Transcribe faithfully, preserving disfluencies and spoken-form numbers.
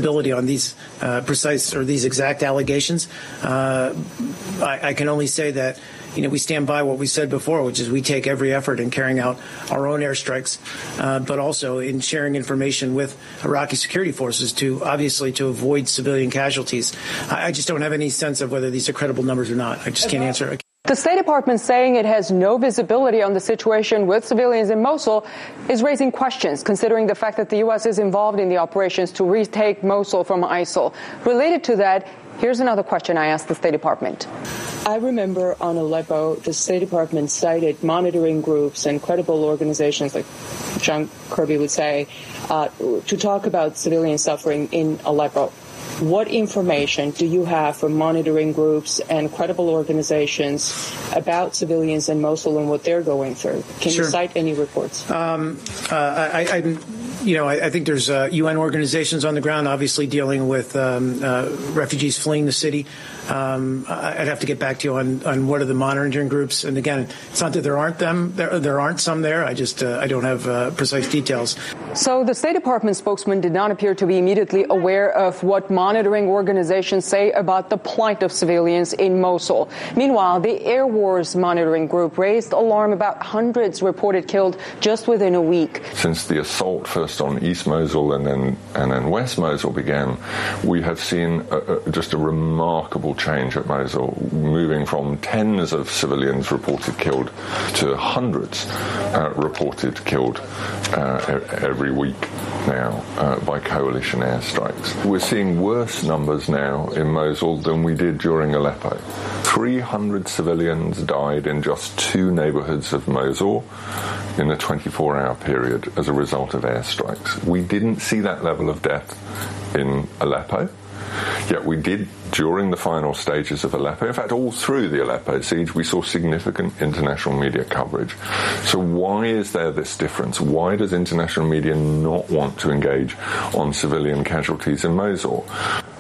ability on these uh, precise or these exact allegations. Uh, I, I can only say that, you know, we stand by what we said before, which is we take every effort in carrying out our own airstrikes, uh, but also in sharing information with Iraqi security forces to obviously to avoid civilian casualties. I, I just don't have any sense of whether these are credible numbers or not. I just can't answer. The State Department saying it has no visibility on the situation with civilians in Mosul is raising questions, considering the fact that the U S is involved in the operations to retake Mosul from ISIL. Related to that, here's another question I asked the State Department. I remember on Aleppo, the State Department cited monitoring groups and credible organizations, like John Kirby would say, uh, to talk about civilian suffering in Aleppo. What information do you have from monitoring groups and credible organizations about civilians in Mosul and what they're going through? Can Sure. you cite any reports? Um, uh, I, I, you know, I, I think there's uh, U N organizations on the ground, obviously dealing with um, uh, refugees fleeing the city. Um, I'd have to get back to you on, on what are the monitoring groups. And again, it's not that there aren't them. There, there aren't some there. I just uh, I don't have uh, precise details. So the State Department spokesman did not appear to be immediately aware of what monitoring organizations say about the plight of civilians in Mosul. Meanwhile, the Air Wars Monitoring Group raised alarm about hundreds reported killed just within a week. Since the assault first on East Mosul and then and then West Mosul began, we have seen a, a, just a remarkable change at Mosul, moving from tens of civilians reported killed to hundreds uh, reported killed uh, every week now uh, by coalition airstrikes. We're seeing worse numbers now in Mosul than we did during Aleppo. three hundred civilians died in just two neighborhoods of Mosul in a twenty-four hour period as a result of airstrikes. We didn't see that level of death in Aleppo, yet we did during the final stages of Aleppo. In fact, all through the Aleppo siege, we saw significant international media coverage. So why is there this difference? Why does international media not want to engage on civilian casualties in Mosul?